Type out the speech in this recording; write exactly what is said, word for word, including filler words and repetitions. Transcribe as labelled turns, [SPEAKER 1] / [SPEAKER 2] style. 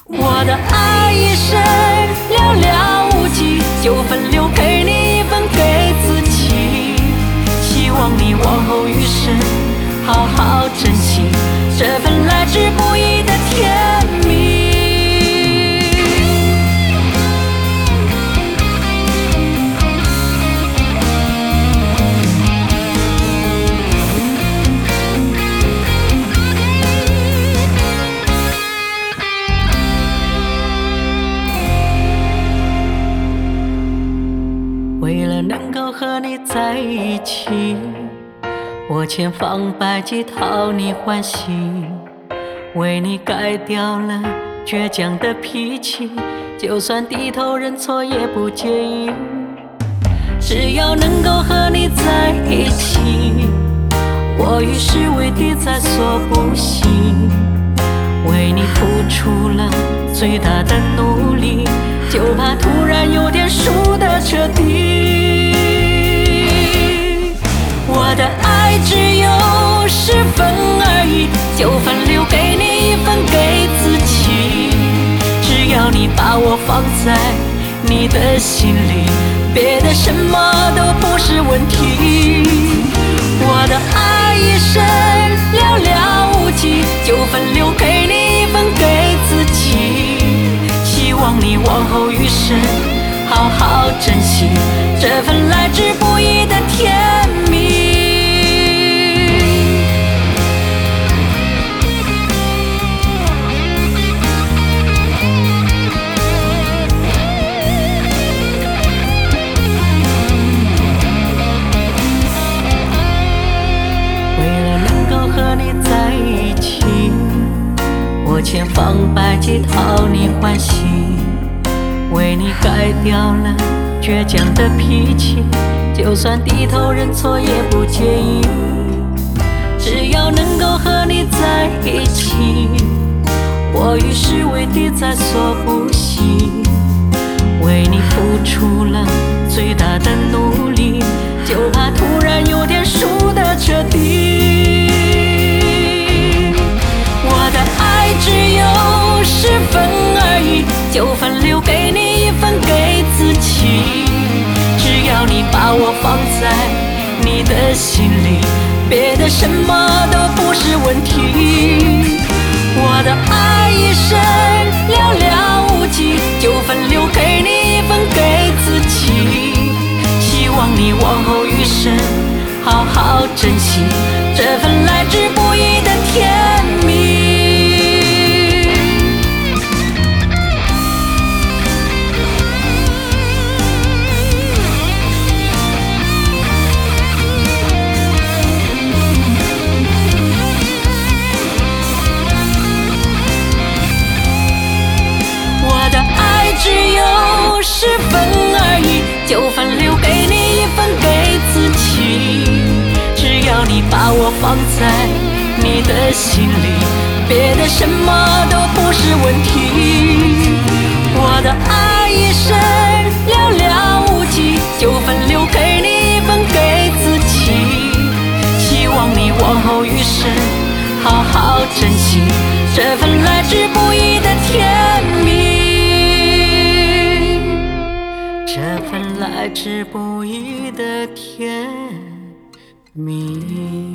[SPEAKER 1] 我的爱一生寥寥无几，九分留给你，一分给自己。希望你往后余生好好珍惜这份来之不易的甜蜜。为了能够和你在一起，我千方百计讨你欢喜，为你改掉了倔强的脾气，就算低头认错也不介意。只要能够和你在一起，我于事为地在所不惜，为你付出了最大的努力，就怕突然有点输得彻底。我的爱只有十分而已，九分留给你，一分给自己。只要你把我放在你的心里，别的什么都不是问题。我的爱一生寥寥无几，九分留给你，一分给自己。希望你往后余生好好珍惜这份来之不易的甜蜜。为了能够和你在一起，我千方百计讨你欢喜，为你改掉了倔强的脾气，就算低头认错也不介意。只要能够和你在一起，我于事为地在所不惜，为你付出了最大的努力，就怕突然有点输得彻底。我的爱只有十分而已，九分留给你，一分给自己。只要你把我放在你的心里，别的什么都不是问题。我的爱一生寥寥无几，九分留给你，一分给自己。希望你往后余生好好珍惜这份来之不易的甜蜜。只有十分而已，九分留给你，一分给自己。只要你把我放在你的心里，别的什么都不是问题。我的爱一生寥寥无几，九分留给你，一分给自己。希望你往后余生好好珍惜这份来之不易的甜蜜。这份来之不易的甜蜜。